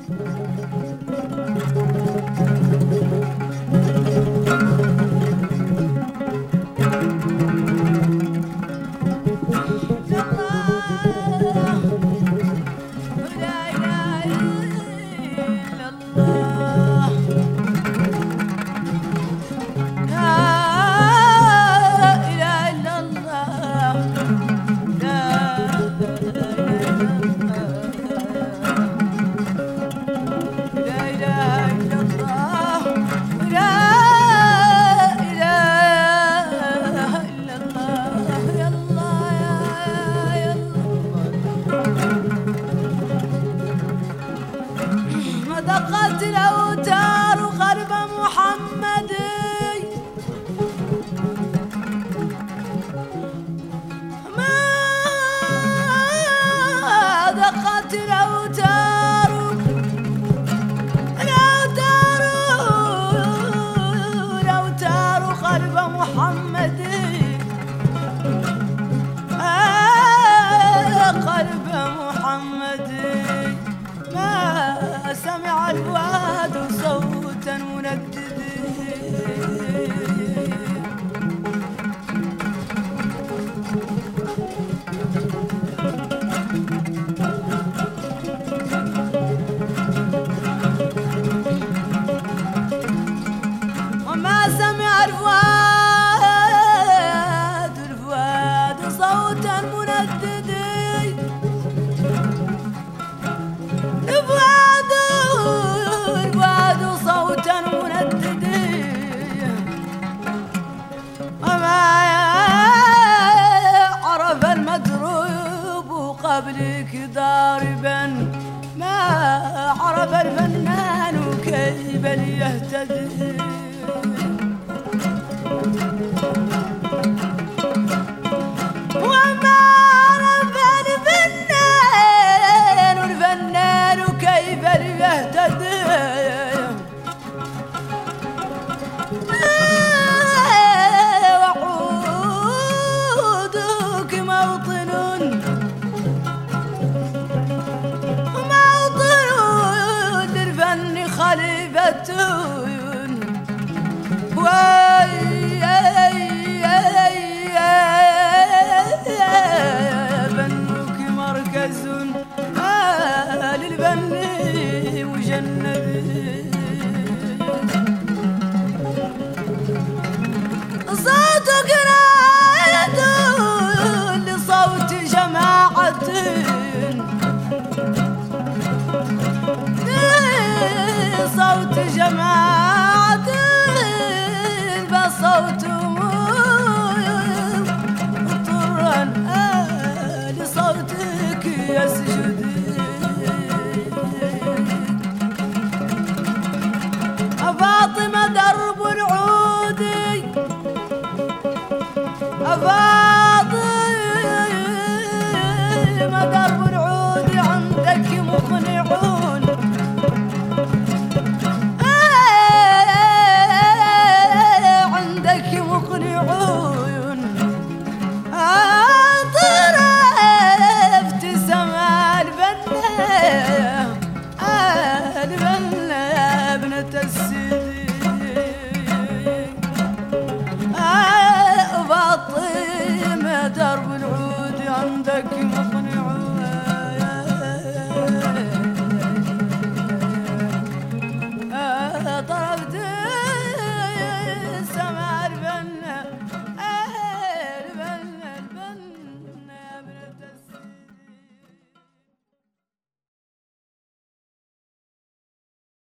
دقت الأوتار قلب محمد ما دقت الأوتار قلب محمد قلب محمد ما سمع الواد صوتا مندد وما سمع الفؤاد صوتا مندد الفؤاد صوتا مندد وما عرف المدروب قبلك ضاربا ما عرف الفنان كيف ليهتدي وعودك موطن للفن خليفة فنك مركز للفن مجند صوتك راية لصوت جماعة صوت جماعة بصوت